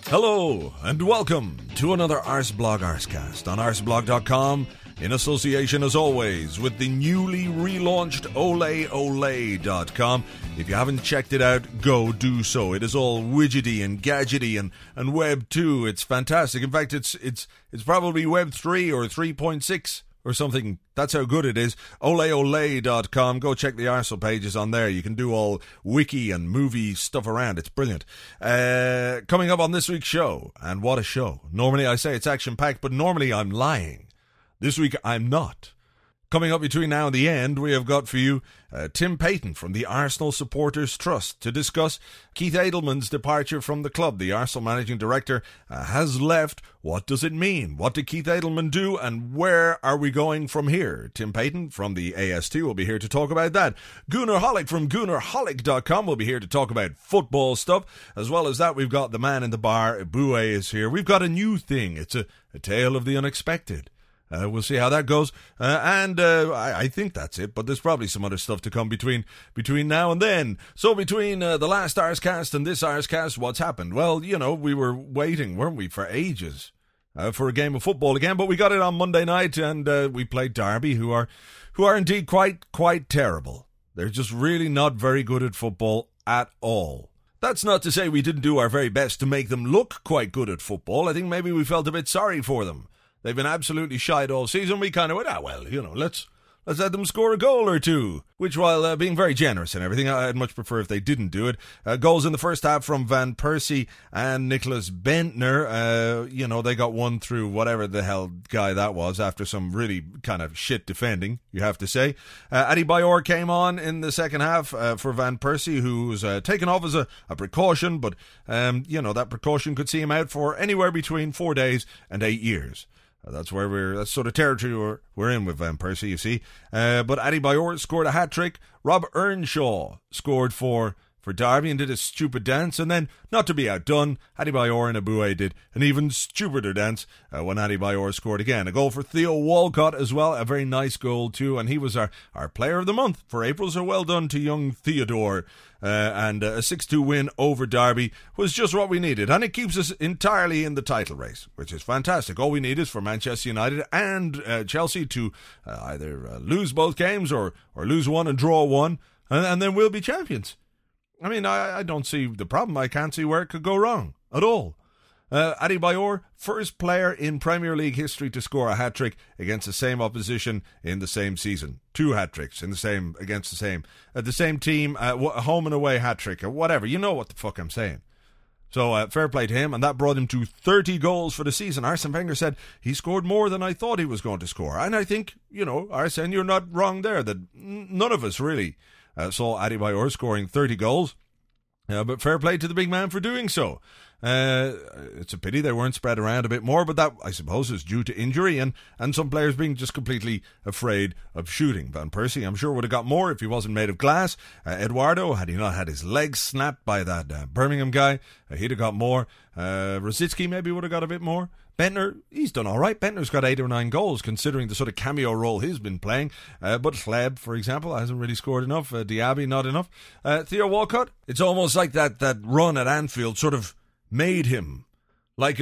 Hello and welcome to another Arsblog Arscast on arsblog.com in association as always with the newly relaunched oleole.com. If you haven't checked it out, go do so. It is all widgety and gadgety and Web 2. It's fantastic. In fact, it's probably Web 3 or 3.6 or something. That's how good it is. oleole.com. Go check the Arsehole pages on there. You can do all wiki and movie stuff around. It's brilliant. Coming up on this week's show, and what a show. Normally I say it's action-packed, but normally I'm lying. This week I'm not. Coming up between now and the end, we have got for you Tim Payton from the Arsenal Supporters Trust to discuss Keith Edelman's departure from the club. The Arsenal managing director has left. What does it mean? What did Keith Edelman do? And where are we going from here? Tim Payton from the AST will be here to talk about that. Gunnar Hollick from GunnarHollick.com will be here to talk about football stuff. As well as that, we've got the man in the bar. Boué is here. We've got a new thing. It's a tale of the unexpected. We'll see how that goes. I think that's it, but there's probably some other stuff to come between now and then. So between the last Arscast and this Arscast, what's happened? Well, you know, we were waiting, weren't we, for ages for a game of football again, but we got it on Monday night, and we played Derby, who are indeed quite terrible. They're just really not very good at football at all. That's not to say we didn't do our very best to make them look quite good at football. I think maybe we felt a bit sorry for them. They've been absolutely shite all season. We kind of went, let's let them score a goal or two. Which, while being very generous and everything, I'd much prefer if they didn't do it. Goals in the first half from Van Persie and Nicholas Bentner. They got one through whatever the hell guy that was after some really kind of shit defending, you have to say. Adebayor came on in the second half for Van Persie, who was taken off as a precaution, but, that precaution could see him out for anywhere between 4 days and 8 years. That's sort of territory we're in with Van Persie, you see. But Adebayor scored a hat-trick. Rob Earnshaw scored for Derby and did a stupid dance. And then, not to be outdone, Adebayor and Boué did an even stupider dance when Adebayor scored again. A goal for Theo Walcott as well, a very nice goal too. And he was our player of the month for April, so well done to young Theodore. And a 6-2 win over Derby was just what we needed. And it keeps us entirely in the title race, which is fantastic. All we need is for Manchester United and Chelsea to either lose both games or lose one and draw one, and then we'll be champions. I mean, I don't see the problem. I can't see where it could go wrong at all. Adebayor, first player in Premier League history to score a hat-trick against the same opposition in the same season. 2 hat-tricks against the same team, home and away hat-trick, or whatever. You know what the fuck I'm saying. So fair play to him, and that brought him to 30 goals for the season. Arsene Wenger said he scored more than I thought he was going to score. And I think, Arsene, you're not wrong there, that none of us really saw Adebayor scoring 30 goals. But fair play to the big man for doing so. It's a pity they weren't spread around a bit more, but that, I suppose, is due to injury and some players being just completely afraid of shooting. Van Persie, I'm sure, would have got more if he wasn't made of glass. Eduardo, had he not had his legs snapped by that Birmingham guy, he'd have got more. Rosicky maybe would have got a bit more. Bentner, he's done all right. Bentner's got 8 or 9 goals, considering the sort of cameo role he's been playing. But Hleb, for example, hasn't really scored enough. Diaby, not enough. Theo Walcott, it's almost like that run at Anfield sort of made him like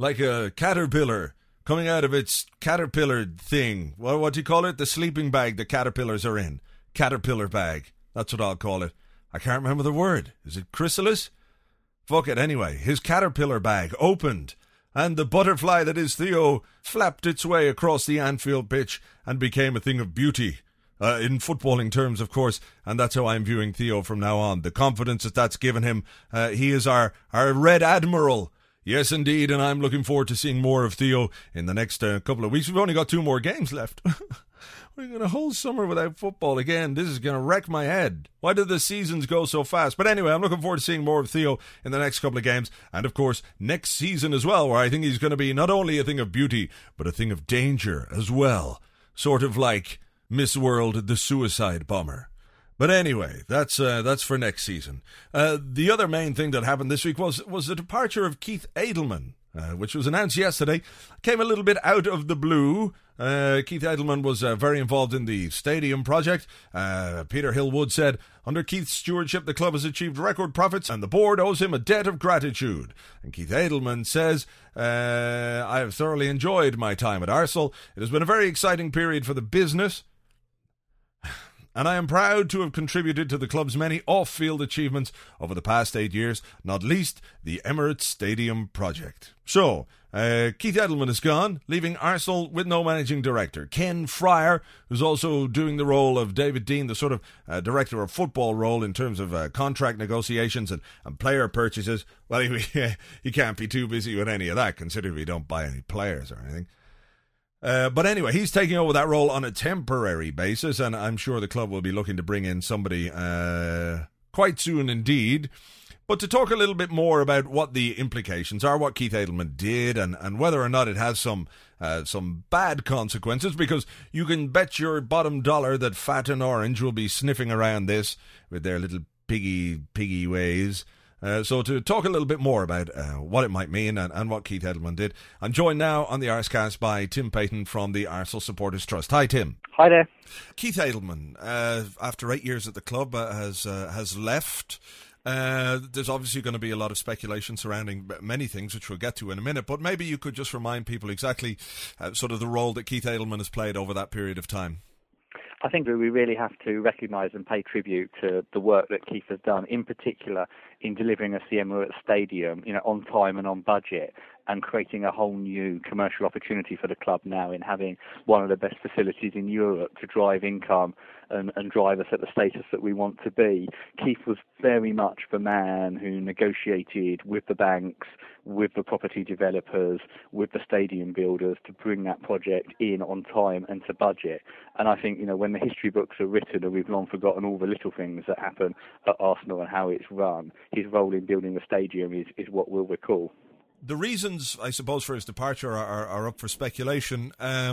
a caterpillar coming out of its caterpillar thing. What do you call it? The sleeping bag the caterpillars are in. Caterpillar bag. That's what I'll call it. I can't remember the word. Is it chrysalis? Fuck it anyway. His caterpillar bag opened, and the butterfly that is Theo flapped its way across the Anfield pitch and became a thing of beauty. In footballing terms, of course, and that's how I'm viewing Theo from now on. The confidence that's given him. He is our Red Admiral. Yes, indeed, and I'm looking forward to seeing more of Theo in the next couple of weeks. We've only got 2 more games left. We're going a whole summer without football again. This is going to wreck my head. Why did the seasons go so fast? But anyway, I'm looking forward to seeing more of Theo in the next couple of games. And, of course, next season as well, where I think he's going to be not only a thing of beauty, but a thing of danger as well. Sort of like Miss World, the suicide bomber. But anyway, that's for next season. The other main thing that happened this week was the departure of Keith Edelman. which was announced yesterday, came a little bit out of the blue. Keith Edelman was very involved in the stadium project. Peter Hillwood said, under Keith's stewardship, the club has achieved record profits and the board owes him a debt of gratitude. And Keith Edelman says, I have thoroughly enjoyed my time at Arsenal. It has been a very exciting period for the business, and I am proud to have contributed to the club's many off-field achievements over the past 8 years, not least the Emirates Stadium project. So, Keith Edelman is gone, leaving Arsenal with no managing director. Ken Fryer, who's also doing the role of David Dean, the sort of director of football role in terms of contract negotiations and player purchases. Well, he can't be too busy with any of that, considering we don't buy any players or anything. But anyway, he's taking over that role on a temporary basis, and I'm sure the club will be looking to bring in somebody quite soon indeed. But to talk a little bit more about what the implications are, what Keith Edelman did, and whether or not it has some bad consequences, because you can bet your bottom dollar that Fat and Orange will be sniffing around this with their little piggy ways. So to talk a little bit more about what it might mean and what Keith Edelman did, I'm joined now on the Arsecast by Tim Payton from the Arsenal Supporters Trust. Hi, Tim. Hi there. Keith Edelman, after 8 years at the club, has left. There's obviously going to be a lot of speculation surrounding many things, which we'll get to in a minute, but maybe you could just remind people exactly sort of the role that Keith Edelman has played over that period of time. I think that we really have to recognise and pay tribute to the work that Keith has done, in particular in delivering us the Emirates Stadium, on time and on budget, and creating a whole new commercial opportunity for the club now in having one of the best facilities in Europe to drive income and drive us at the status that we want to be. Keith was very much the man who negotiated with the banks, with the property developers, with the stadium builders to bring that project in on time and to budget. And I think, when the history books are written and we've long forgotten all the little things that happen at Arsenal and how it's run, his role in building the stadium is what we'll recall. The reasons, I suppose, for his departure are up for speculation.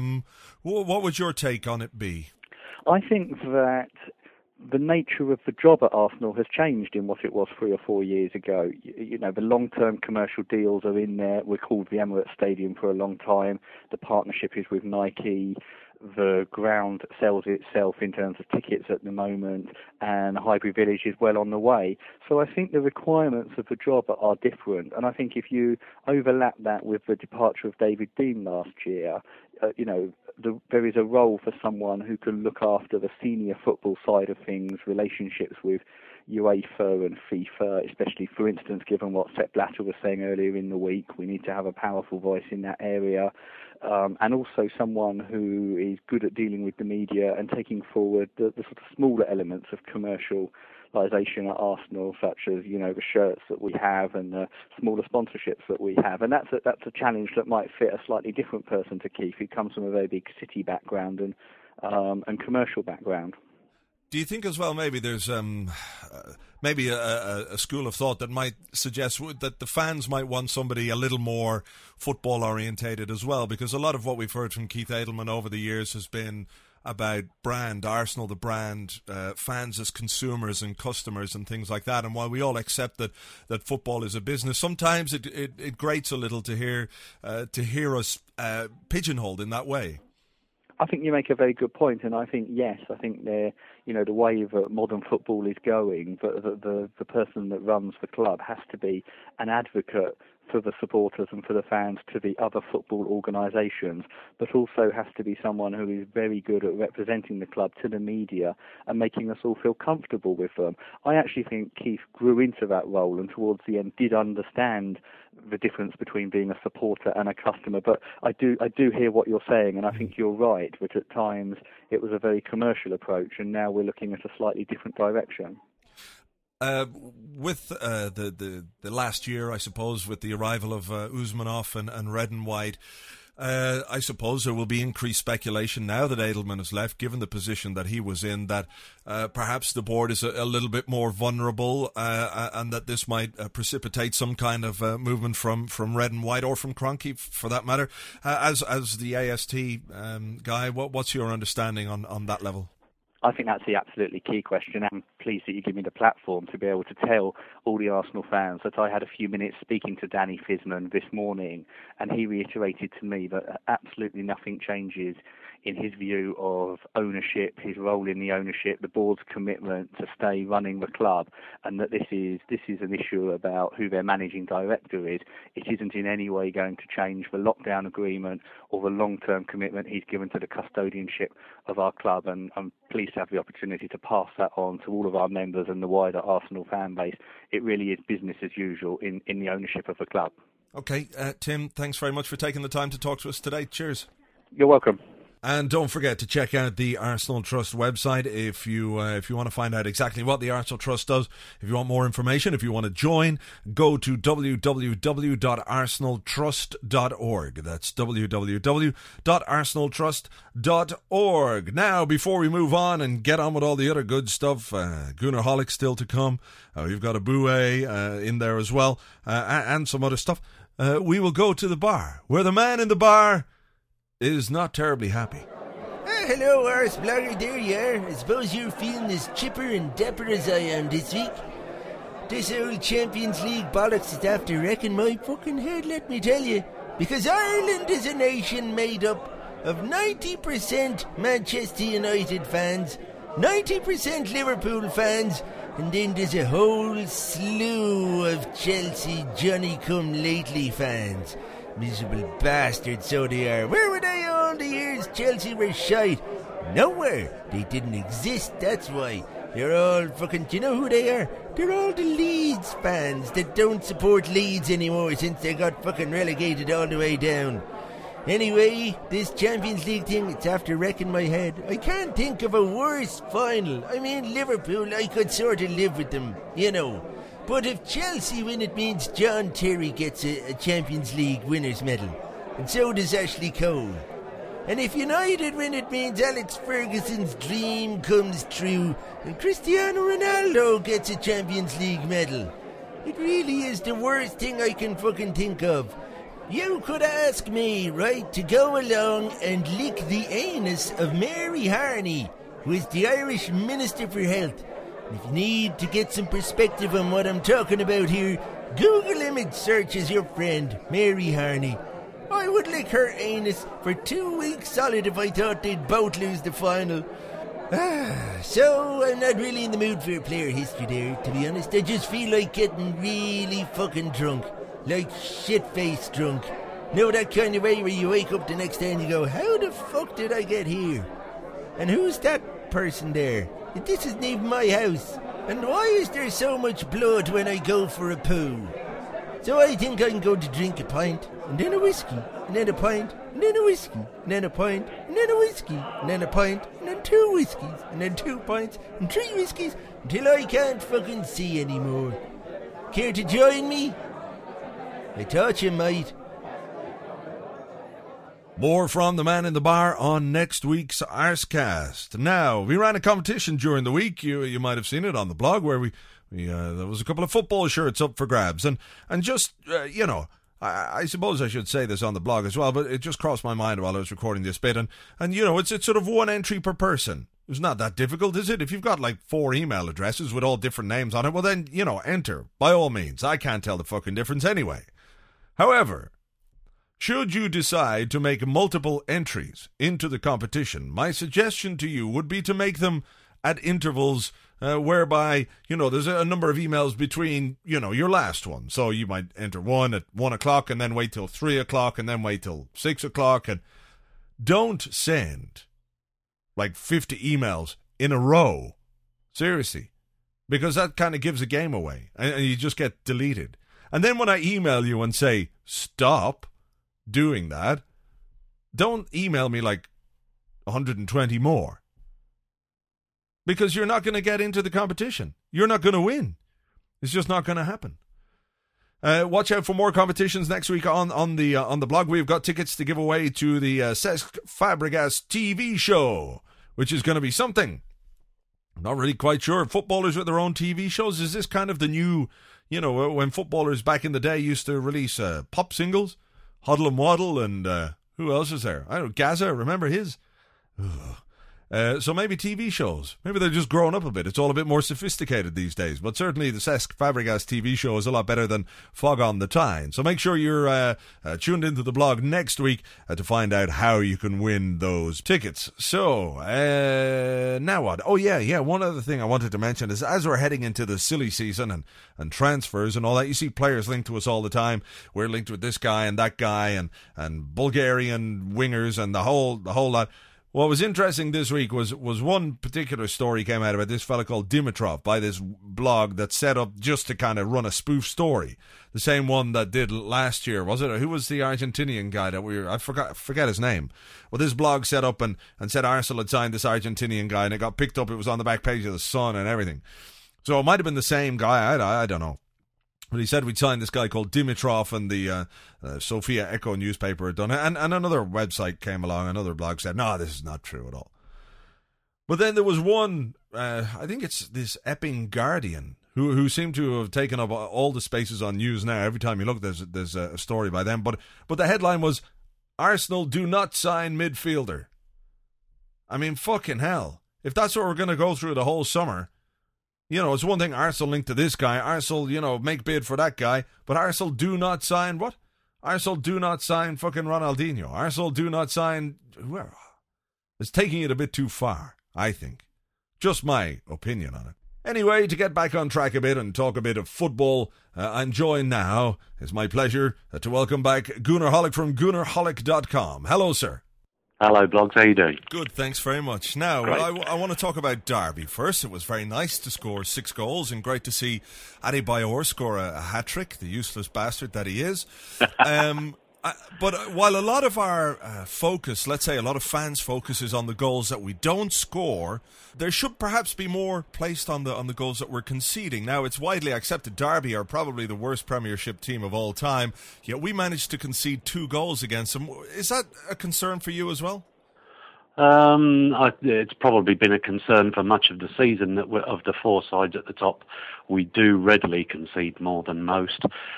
What would your take on it be? I think that the nature of the job at Arsenal has changed in what it was 3 or 4 years ago. The long-term commercial deals are in there. We're called the Emirates Stadium for a long time. The partnership is with Nike. The ground sells itself in terms of tickets at the moment, and Highbury Village is well on the way. So I think the requirements of the job are different, and I think if you overlap that with the departure of David Dean last year, there is a role for someone who can look after the senior football side of things, relationships with UEFA and FIFA, especially, for instance, given what Sepp Blatter was saying earlier in the week. We need to have a powerful voice in that area, and also someone who is good at dealing with the media and taking forward the sort of smaller elements of commercialisation at Arsenal, such as the shirts that we have and the smaller sponsorships that we have. And that's a challenge that might fit a slightly different person to Keith, who comes from a very big city background and commercial background. Do you think as well maybe there's maybe a school of thought that might suggest that the fans might want somebody a little more football orientated as well? Because a lot of what we've heard from Keith Edelman over the years has been about brand, Arsenal the brand, fans as consumers and customers and things like that. And while we all accept that football is a business, sometimes it grates a little to hear us pigeonholed in that way. I think you make a very good point, and I think the way that modern football is going, the person that runs the club has to be an advocate for the supporters and for the fans to the other football organisations, but also has to be someone who is very good at representing the club to the media and making us all feel comfortable with them. I actually think Keith grew into that role and towards the end did understand the difference between being a supporter and a customer. But I do hear what you're saying, and I think you're right, but at times it was a very commercial approach, and now we're looking at a slightly different direction. With the last year, I suppose, with the arrival of Usmanov and Red and White, I suppose there will be increased speculation now that Edelman has left, given the position that he was in, that perhaps the board is a little bit more vulnerable and that this might precipitate some kind of movement from Red and White, or from Kroenke for that matter. As the AST guy, what's your understanding on that level? I think that's the absolutely key question. I'm pleased that you give me the platform to be able to tell all the Arsenal fans that I had a few minutes speaking to Danny Fisman this morning, and he reiterated to me that absolutely nothing changes in his view of ownership, his role in the ownership, the board's commitment to stay running the club, and that this is an issue about who their managing director is. It isn't in any way going to change the lockdown agreement or the long-term commitment he's given to the custodianship of our club, and I'm pleased to have the opportunity to pass that on to all of our members and the wider Arsenal fan base. It really is business as usual in the ownership of the club. Okay, Tim, thanks very much for taking the time to talk to us today. Cheers. You're welcome. And don't forget to check out the Arsenal Trust website if you want to find out exactly what the Arsenal Trust does. If you want more information, if you want to join, go to www.arsenaltrust.org. That's www.arsenaltrust.org. Now, before we move on and get on with all the other good stuff, Goonerholic still to come. We've got a Bouet in there as well, and some other stuff. We will go to the bar, where the man in the bar is not terribly happy. Hello, Ars Blogger, there you are. I suppose you're feeling as chipper and dapper as I am this week. This old Champions League bollocks is after wrecking my fucking head, let me tell you. Because Ireland is a nation made up of 90% Manchester United fans, 90% Liverpool fans, and then there's a whole slew of Chelsea Johnny-come-lately fans. Miserable bastards, so they are. Where were they all the years Chelsea were shite? Nowhere. They didn't exist, that's why. They're all fucking... Do you know who they are? They're all the Leeds fans that don't support Leeds anymore since they got fucking relegated all the way down. Anyway, this Champions League thing, it's after wrecking my head. I can't think of a worse final. I mean, Liverpool, I could sort of live with them, you know. But if Chelsea win, it means John Terry gets a Champions League winner's medal. And so does Ashley Cole. And if United win, it means Alex Ferguson's dream comes true and Cristiano Ronaldo gets a Champions League medal. It really is the worst thing I can fucking think of. You could ask me, right, to go along and lick the anus of Mary Harney, who is the Irish Minister for Health. If you need to get some perspective on what I'm talking about here, Google image search is your friend, Mary Harney. I would lick her anus for 2 weeks solid if I thought they'd both lose the final. So I'm not really in the mood for a player history there, to be honest. I just feel like getting really fucking drunk. Like shit-faced drunk. Know that kind of way where you wake up the next day and you go, how the fuck did I get here? And who's that person there? This isn't even my house. And why is there so much blood when I go for a poo? So I think I can go to drink a pint, and then a whiskey, and then a pint, and then a whiskey, and then a pint, and then a whiskey, and then a pint, and then 2 whiskeys, and then 2 pints, and 3 whiskeys, until I can't fucking see anymore. Care to join me? I thought you might. More from the man in the bar on next week's Arscast. Now, we ran a competition during the week. You might have seen it on the blog where there was a couple of football shirts up for grabs. And just, I suppose I should say this on the blog as well, but it just crossed my mind while I was recording this bit. And it's sort of 1 entry per person. It's not that difficult, is it? If you've got like 4 email addresses with all different names on it, well then, enter. By all means. I can't tell the fucking difference anyway. However, should you decide to make multiple entries into the competition, my suggestion to you would be to make them at intervals whereby, there's a number of emails between, your last one. So you might enter one at 1 o'clock and then wait till 3 o'clock and then wait till 6 o'clock. And don't send like 50 emails in a row. Seriously. Because that kind of gives a game away and you just get deleted. And then when I email you and say, stop doing that, don't email me like 120 more. Because you're not going to get into the competition. You're not going to win. It's just not going to happen. Watch out for more competitions next week on the blog. We've got tickets to give away to the Cesc Fabregas TV show, which is going to be something. I'm not really quite sure. Footballers with their own TV shows, is this kind of the new, when footballers back in the day used to release pop singles? Huddle and Waddle and who else is there? I don't know, Gaza, remember his? So maybe TV shows. Maybe they're just growing up a bit. It's all a bit more sophisticated these days. But certainly the Cesc Fabregas TV show is a lot better than Fog on the Tyne. So make sure you're tuned into the blog next week to find out how you can win those tickets. So, now what? Oh, yeah. One other thing I wanted to mention is as we're heading into the silly season and transfers and all that, you see players linked to us all the time. We're linked with this guy and that guy and Bulgarian wingers and the whole lot. What was interesting this week was one particular story came out about this fella called Dimitrov by this blog that's set up just to kind of run a spoof story. The same one that did last year, was it? Or who was the Argentinian guy that I forget his name. Well, this blog set up and said Arsenal had signed this Argentinian guy and it got picked up. It was on the back page of the Sun and everything. So it might have been the same guy. I don't know. But he said we'd signed this guy called Dimitrov, and the Sofia Echo newspaper had done it. And another website came along, another blog said, no, this is not true at all. But then there was one, I think it's this Epping Guardian, who seemed to have taken up all the spaces on news now. Every time you look, there's a story by them. But the headline was, Arsenal do not sign midfielder. I mean, fucking hell. If that's what we're going to go through the whole summer... You know, it's one thing Arsenal linked to this guy. Arsenal, make bid for that guy. But Arsenal do not sign what? Arsenal do not sign fucking Ronaldinho. Arsenal do not sign... Whoever. It's taking it a bit too far, I think. Just my opinion on it. Anyway, to get back on track a bit and talk a bit of football, I'm joined now. It's my pleasure to welcome back Gunnar Hollick from GunnarHollick.com. Hello, sir. Hello, Blogs. How you doing? Good, thanks very much. Now, I want to talk about Derby first. It was very nice to score 6 goals and great to see Adebayor score a hat-trick, the useless bastard that he is. But while a lot of our focus, let's say a lot of fans' focus is on the goals that we don't score, there should perhaps be more placed on the goals that we're conceding. Now, it's widely accepted Derby are probably the worst Premiership team of all time, yet we managed to concede 2 goals against them. Is that a concern for you as well? It's probably been a concern for much of the season that of the 4 sides at the top, we do readily concede more than most.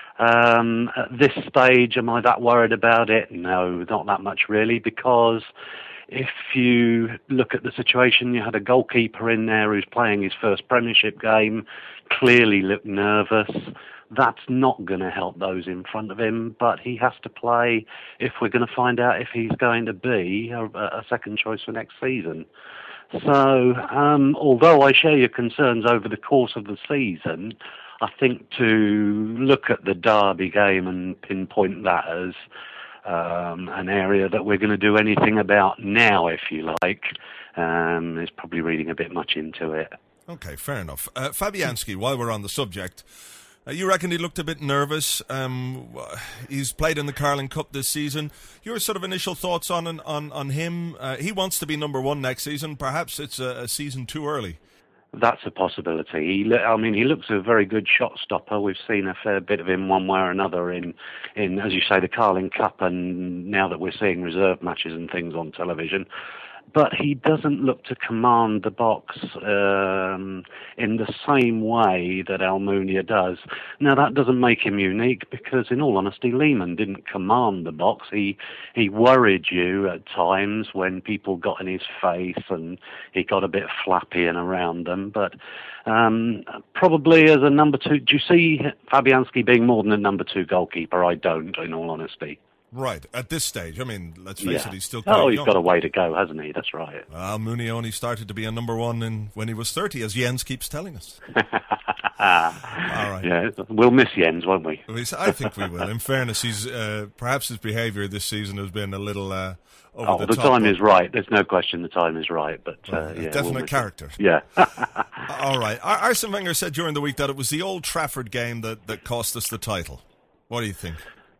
At this stage, am I that worried about it? No, not that much really, because if you look at the situation, you had a goalkeeper in there who's playing his first Premiership game, clearly looked nervous. That's not going to help those in front of him, but he has to play if we're going to find out if he's going to be a second choice for next season. So, although I share your concerns over the course of the season, I think to look at the Derby game and pinpoint that as an area that we're going to do anything about now, if you like, is probably reading a bit much into it. Okay, fair enough. Fabianski, while we're on the subject, you reckon he looked a bit nervous? He's played in the Carling Cup this season. Your sort of initial thoughts on him? He wants to be number 1 next season. Perhaps it's a season too early. That's a possibility. He looks a very good shot stopper. We've seen a fair bit of him one way or another in as you say, the Carling Cup, and now that we're seeing reserve matches and things on television. But he doesn't look to command the box in the same way that Almunia does. Now, that doesn't make him unique because, in all honesty, Lehmann didn't command the box. He worried you at times when people got in his face and he got a bit flappy and around them. But probably as a number 2, do you see Fabianski being more than a number 2 goalkeeper? I don't, in all honesty. Right, at this stage. I mean, let's face it, he's still quite young. He's got a way to go, hasn't he? That's right. Almunia only started to be a number 1 when he was 30, as Jens keeps telling us. All right. Yeah, we'll miss Jens, won't we? I think we will. In fairness, he's perhaps his behaviour this season has been a little over the top. The time is right. There's no question the time is right. But definite character. Yeah. All right. Arsene Wenger said during the week that it was the Old Trafford game that cost us the title. What do you think?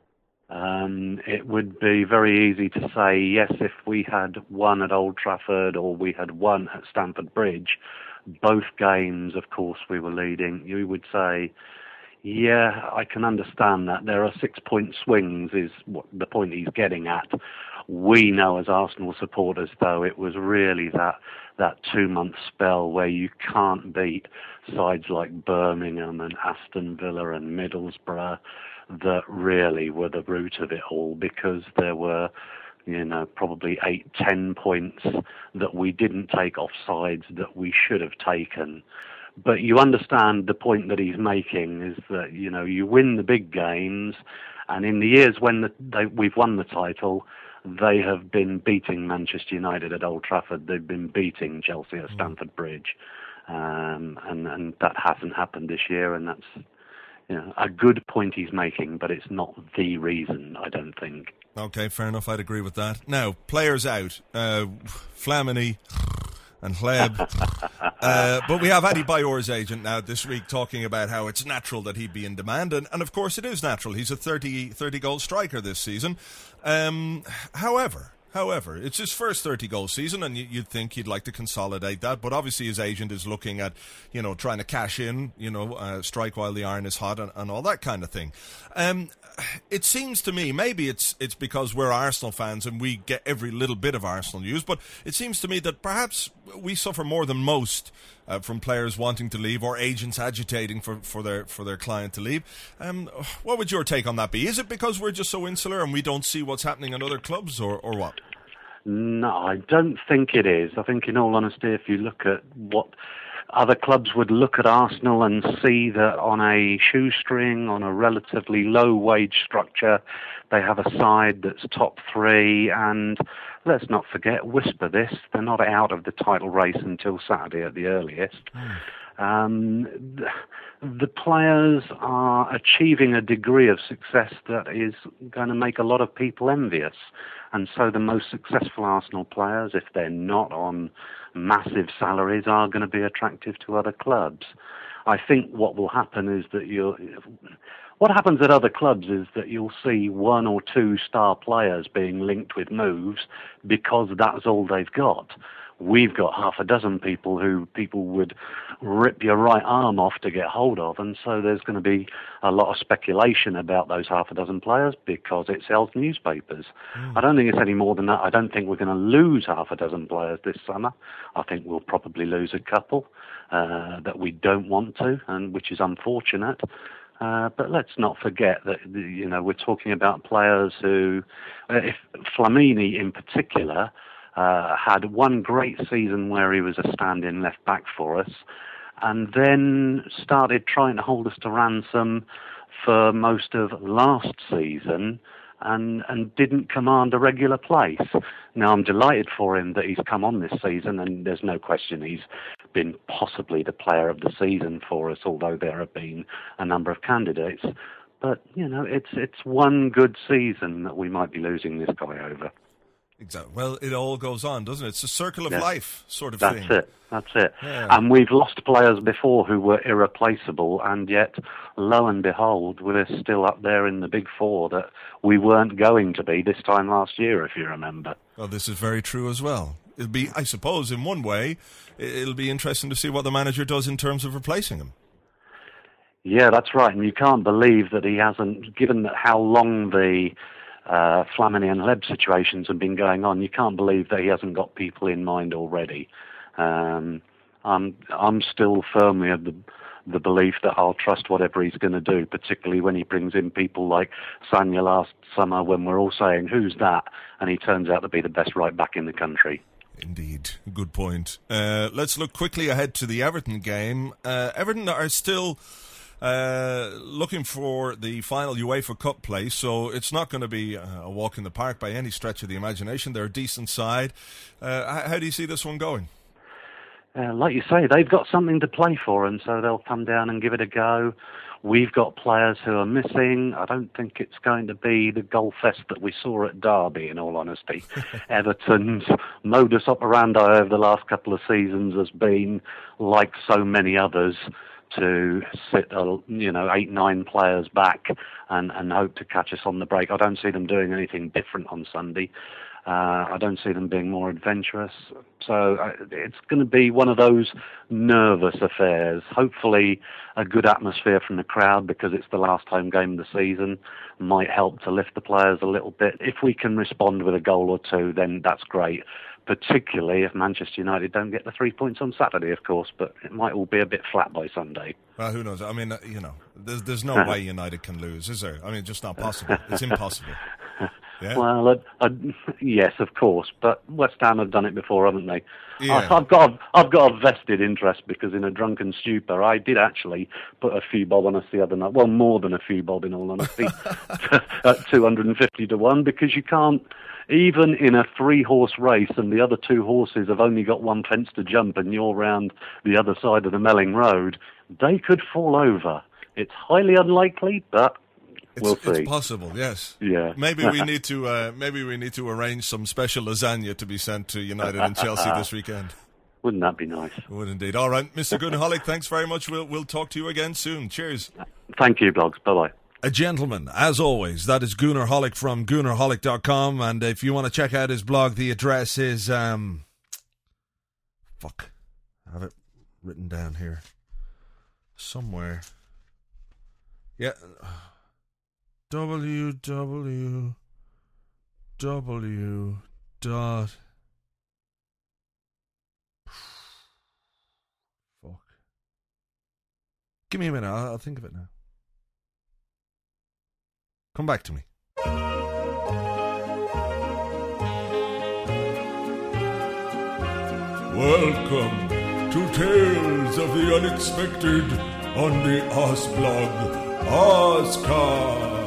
It would be very easy to say yes if we had won at Old Trafford or we had won at Stamford Bridge. Both games, of course, we were leading. You would say, yeah, I can understand that. There are 6-point swings is what the point he's getting at. We know as Arsenal supporters, though, it was really that 2-month spell where you can't beat sides like Birmingham and Aston Villa and Middlesbrough that really were the root of it all, because there were probably 8-10 points that we didn't take off sides that we should have taken. But you understand the point that he's making is that, you win the big games, and in the years when we've won the title, they have been beating Manchester United at Old Trafford. They've been beating Chelsea at Stamford Bridge. And that hasn't happened this year, and that's a good point he's making, but it's not the reason, I don't think. Okay, fair enough. I'd agree with that. Now, players out. Flamini and Hleb. But we have Adi Bayor's agent now this week talking about how it's natural that he'd be in demand. And of course, it is natural. He's a 30-goal striker this season. However, it's his first 30-goal season, and you'd think he'd like to consolidate that. But obviously his agent is looking at, trying to cash in, strike while the iron is hot and all that kind of thing. It seems to me, maybe it's because we're Arsenal fans and we get every little bit of Arsenal news, but it seems to me that perhaps we suffer more than most from players wanting to leave or agents agitating for their client to leave. What would your take on that be? Is it because we're just so insular and we don't see what's happening in other clubs, or what? No, I don't think it is. I think, in all honesty, if you look at what other clubs would look at Arsenal and see that on a shoestring, on a relatively low-wage structure, they have a side that's top three, and let's not forget, whisper this, they're not out of the title race until Saturday at the earliest. The players are achieving a degree of success that is going to make a lot of people envious. And so the most successful Arsenal players, if they're not on massive salaries, are going to be attractive to other clubs. I think what will happen is that what happens at other clubs is that you'll see one or two star players being linked with moves because that's all they've got. We've got half a dozen people who people would rip your right arm off to get hold of, and so there's going to be a lot of speculation about those half a dozen players because it sells newspapers. I don't think it's any more than that. I don't think we're going to lose half a dozen players this summer. I think we'll probably lose a couple that we don't want to, and which is unfortunate. But let's not forget that, we're talking about players who, if Flamini in particular, had one great season where he was a stand-in left-back for us, and then started trying to hold us to ransom for most of last season and didn't command a regular place. Now, I'm delighted for him that he's come on this season, and there's no question he's been possibly the player of the season for us, although there have been a number of candidates. But, it's one good season that we might be losing this guy over. Exactly. Well, it all goes on, doesn't it? It's a circle of life sort of thing. That's it. Yeah. And we've lost players before who were irreplaceable, and yet, lo and behold, we're still up there in the big four that we weren't going to be this time last year, if you remember. Well, this is very true as well. It'll be, I suppose, in one way, it'll be interesting to see what the manager does in terms of replacing him. Yeah, that's right. And you can't believe that he hasn't, given how long the Flamini and Hleb situations have been going on, you can't believe that he hasn't got people in mind already. I'm still firmly of the belief that I'll trust whatever he's going to do, particularly when he brings in people like Sanya last summer when we're all saying, who's that? And he turns out to be the best right back in the country. Indeed. Good point. Let's look quickly ahead to the Everton game. Everton are still looking for the final UEFA Cup place, so it's not going to be a walk in the park by any stretch of the imagination. They're a decent side. How do you see this one going? Like you say, they've got something to play for, and so they'll come down and give it a go. We've got players who are missing. I don't think it's going to be the goal fest that we saw at Derby, in all honesty. Everton's modus operandi over the last couple of seasons has been, like so many others, to sit 8-9 players back and hope to catch us on the break. I don't see them doing anything different on Sunday. I don't see them being more adventurous. So it's going to be one of those nervous affairs. Hopefully a good atmosphere from the crowd, because it's the last home game of the season, might help to lift the players a little bit. If we can respond with a goal or two, then that's great. Particularly if Manchester United don't get the 3 points on Saturday, of course, but it might all be a bit flat by Sunday. Well, who knows? I mean, there's no way United can lose, is there? I mean, it's just not possible. It's impossible. Yeah. Well, yes, of course, but West Ham have done it before, haven't they? Yeah. I've got a vested interest because in a drunken stupor, I did actually put a few bob on us the other night. Well, more than a few bob, in all honesty, at 250 to 1, because you can't, even in a 3-horse race and the other 2 horses have only got 1 fence to jump and you're round the other side of the Melling Road, they could fall over. It's highly unlikely, but we'll see. It's possible, yes. Yeah. Maybe we need to arrange some special lasagna to be sent to United and Chelsea this weekend. Wouldn't that be nice? Would indeed. All right, Mr. Gunnerholic, thanks very much. We'll talk to you again soon. Cheers. Thank you, Blogs. Bye-bye. A gentleman, as always. That is Gunnerholic from Gunnerholic.com, and if you want to check out his blog, the address is I have it written down here somewhere. Yeah. www. Fuck. Give me a minute. I'll think of it now. Come back to me. Welcome to Tales of the Unexpected on the Ozblog Ozcast.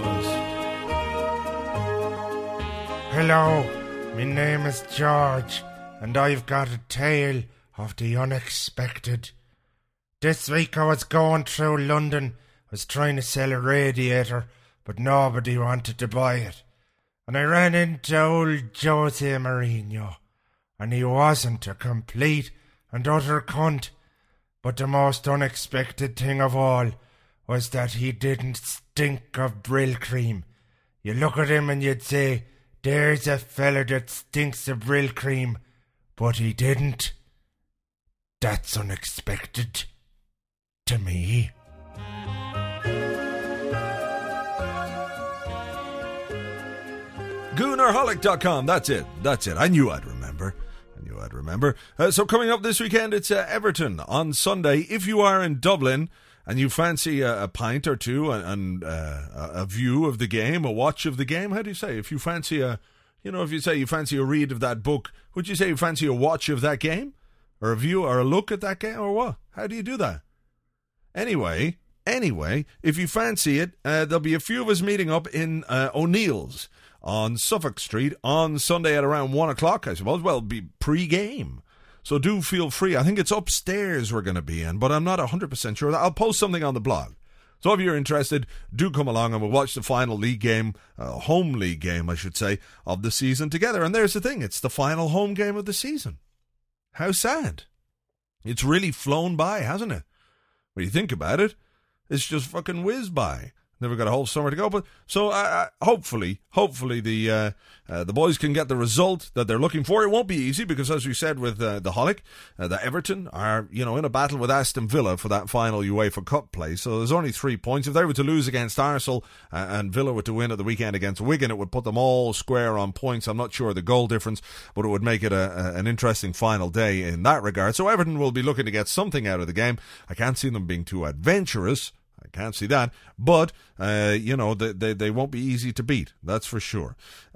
Hello, my name is George, and I've got a tale of the unexpected. This week I was going through London. I was trying to sell a radiator, but nobody wanted to buy it. And I ran into old Jose Mourinho, and he wasn't a complete and utter cunt. But the most unexpected thing of all was that he didn't stink of Brill cream. You look at him and you'd say, there's a fella that stinks of Brill cream, but he didn't. That's unexpected to me. Gunnerholic.com, that's it. I knew I'd remember. So coming up this weekend, it's Everton on Sunday. If you are in Dublin and you fancy a pint or two and a view of the game, a watch of the game, how do you say? If you fancy if you say you fancy a read of that book, would you say you fancy a watch of that game? Or a view or a look at that game? Or what? How do you do that? Anyway, if you fancy it, there'll be a few of us meeting up in O'Neill's on Suffolk Street on Sunday at around 1 o'clock, I suppose. Well, it'll be pre-game. So do feel free. I think it's upstairs we're going to be in, but I'm not 100% sure. I'll post something on the blog. So if you're interested, do come along and we'll watch the final league game, home league game, I should say, of the season together. And there's the thing, it's the final home game of the season. How sad. It's really flown by, hasn't it? When you think about it, it's just fucking whizzed by. Never got a whole summer to go, but so hopefully the boys can get the result that they're looking for. It won't be easy because, as we said with the Holic, the Everton are in a battle with Aston Villa for that final UEFA Cup place. So there's only 3 points. If they were to lose against Arsenal and Villa were to win at the weekend against Wigan, it would put them all square on points. I'm not sure the goal difference, but it would make it an interesting final day in that regard. So Everton will be looking to get something out of the game. I can't see them being too adventurous. I can't see that, but they won't be easy to beat. That's for sure.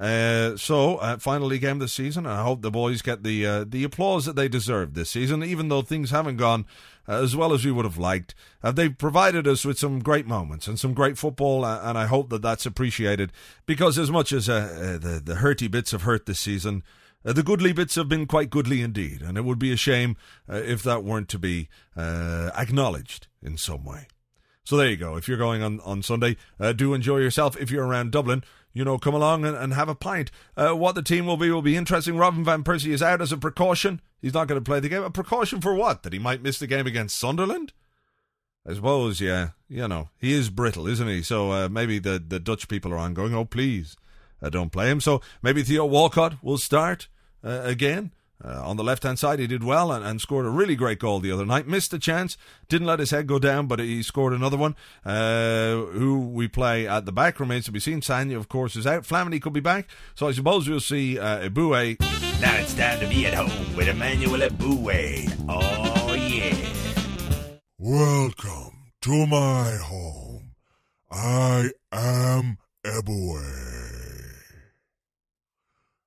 So final league game this season, and I hope the boys get the applause that they deserve this season. Even though things haven't gone as well as we would have liked, they've provided us with some great moments and some great football, and I hope that that's appreciated. Because as much as the hurty bits have hurt this season, the goodly bits have been quite goodly indeed, and it would be a shame if that weren't to be acknowledged in some way. So there you go. If you're going on Sunday, do enjoy yourself. If you're around Dublin, come along and have a pint. What the team will be interesting. Robin Van Persie is out as a precaution. He's not going to play the game. A precaution for what? That he might miss the game against Sunderland? I suppose, yeah. He is brittle, isn't he? So maybe the Dutch people are on going, oh, please, don't play him. So maybe Theo Walcott will start again. On the left-hand side, he did well and scored a really great goal the other night. Missed a chance, didn't let his head go down, but he scored another one. Who we play at the back remains to be seen. Sanya, of course, is out. Flamini could be back, so I suppose we'll see Eboué. Now it's time to be at home with Emmanuel Eboué. Oh, yeah. Welcome to my home. I am Eboué.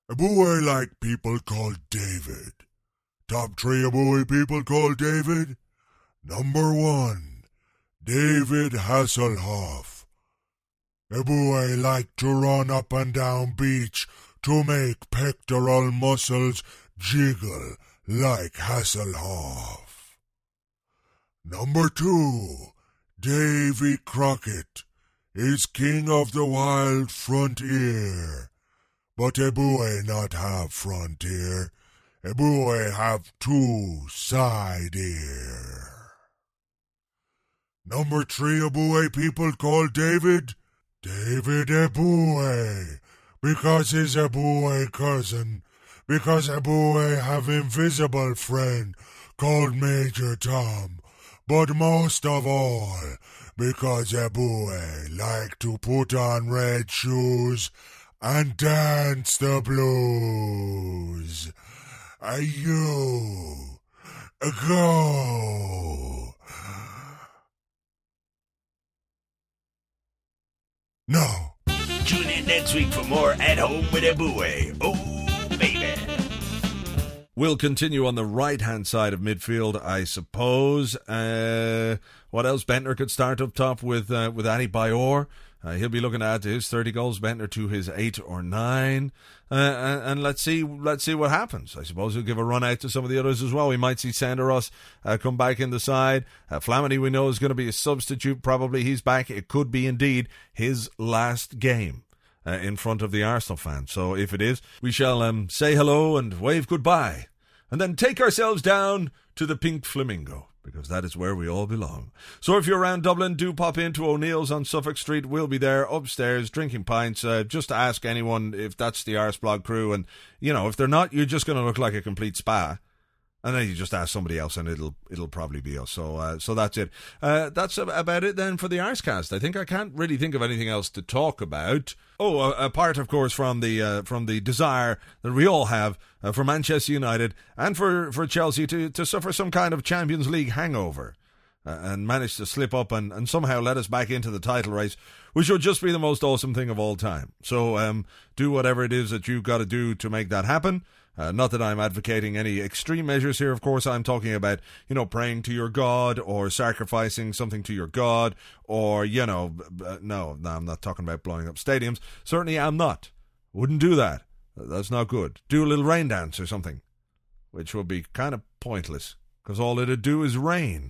A boy like people called David. Top 3 a boy people called David. Number 1, David Hasselhoff. A boy liked to run up and down beach to make pectoral muscles jiggle like Hasselhoff. Number 2, Davy Crockett is king of the wild frontier. But a boy not have frontier. A boy have 2 side ear. Number 3 a boy people call David. David a boy, because he's a boy cousin. Because a boy have invisible friend called Major Tom. But most of all, because a boy like to put on red shoes and dance the blues. You go. No. Tune in next week for more At Home with a Boy. Oh, baby. We'll continue on the right-hand side of midfield, I suppose. What else? Bentner could start up top with Addy Bayor. He'll be looking to add to his 30 goals, Bentner to his 8 or 9. And let's see what happens. I suppose he'll give a run out to some of the others as well. We might see Sanderos come back in the side. Flamini, we know, is going to be a substitute. Probably he's back. It could be indeed his last game in front of the Arsenal fans. So if it is, we shall say hello and wave goodbye, and then take ourselves down to the Pink Flamingo, because that is where we all belong. So if you're around Dublin, do pop into O'Neill's on Suffolk Street. We'll be there upstairs drinking pints. Just ask anyone if that's the Arsblog crew, and if they're not, you're just going to look like a complete spa. And then you just ask somebody else, and it'll probably be us. So that's it. That's about it then for the Arscast. I think I can't really think of anything else to talk about. Oh, apart, of course, from the desire that we all have for Manchester United and for Chelsea to suffer some kind of Champions League hangover and manage to slip up and somehow let us back into the title race, which would just be the most awesome thing of all time. So do whatever it is that you've got to do to make that happen. Not that I'm advocating any extreme measures here, of course. I'm talking about, praying to your God or sacrificing something to your God or, no, I'm not talking about blowing up stadiums. Certainly I'm not. Wouldn't do that. That's not good. Do a little rain dance or something, which would be kind of pointless because all it'd do is rain.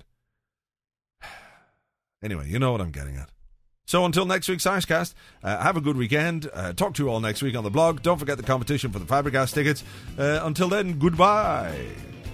Anyway, you know what I'm getting at. So until next week's Arscast, have a good weekend. Talk to you all next week on the blog. Don't forget the competition for the Fabregas tickets. Until then, goodbye.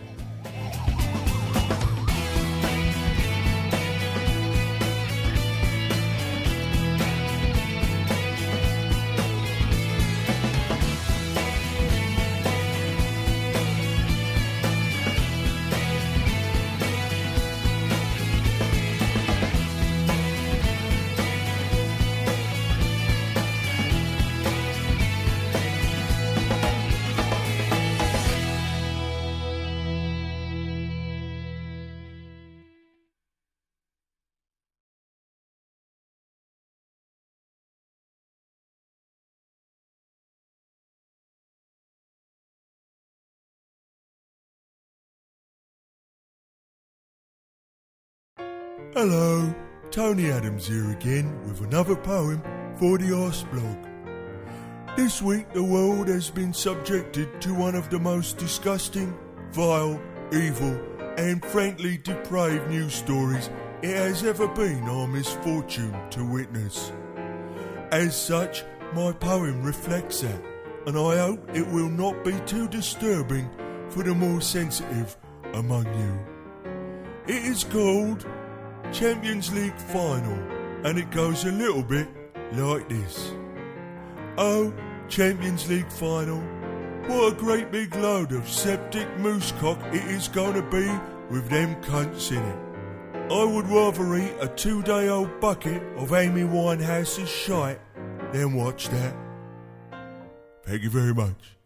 Hello, Tony Adams here again with another poem for the Arsblog. This week the world has been subjected to one of the most disgusting, vile, evil and frankly depraved news stories it has ever been our misfortune to witness. As such, my poem reflects that, and I hope it will not be too disturbing for the more sensitive among you. It is called Champions League Final, and it goes a little bit like this. Oh, Champions League Final, what a great big load of septic moosecock it is going to be with them cunts in it. I would rather eat a 2-day-old bucket of Amy Winehouse's shite than watch that. Thank you very much.